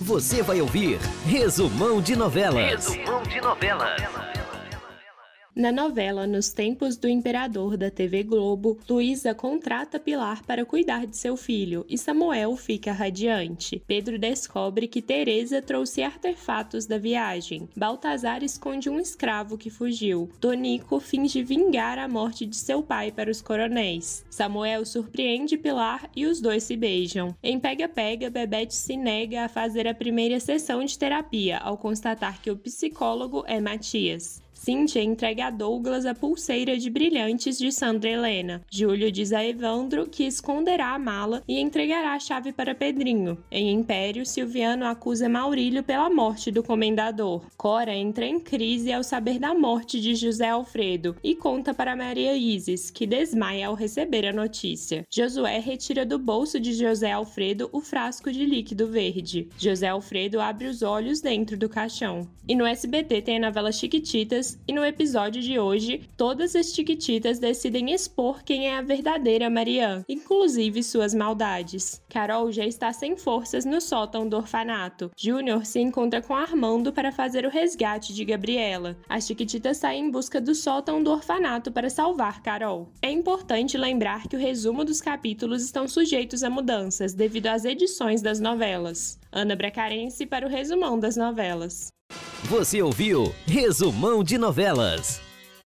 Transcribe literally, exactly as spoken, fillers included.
Você vai ouvir Resumão de Novelas. Resumão de Novelas. Na novela Nos Tempos do Imperador da T V Globo, Luísa contrata Pilar para cuidar de seu filho e Samuel fica radiante. Pedro descobre que Teresa trouxe artefatos da viagem. Baltazar esconde um escravo que fugiu. Tonico finge vingar a morte de seu pai para os coronéis. Samuel surpreende Pilar e os dois se beijam. Em Pega-Pega, Bebete se nega a fazer a primeira sessão de terapia ao constatar que o psicólogo é Matias. Cíntia entrega a Douglas a pulseira de brilhantes de Sandra Helena. Júlio diz a Evandro que esconderá a mala e entregará a chave para Pedrinho. Em Império, Silviano acusa Maurílio pela morte do comendador. Cora entra em crise ao saber da morte de José Alfredo e conta para Maria Isis, que desmaia ao receber a notícia. Josué retira do bolso de José Alfredo o frasco de líquido verde. José Alfredo abre os olhos dentro do caixão. E no S B T tem a novela Chiquititas, e no episódio de hoje, todas as Chiquititas decidem expor quem é a verdadeira Marianne, inclusive suas maldades. Carol já está sem forças no sótão do orfanato. Júnior se encontra com Armando para fazer o resgate de Gabriela. As Chiquititas saem em busca do sótão do orfanato para salvar Carol. É importante lembrar que o resumo dos capítulos estão sujeitos a mudanças devido às edições das novelas. Ana Bracarense para o Resumão das Novelas. Você ouviu Resumão de Novelas.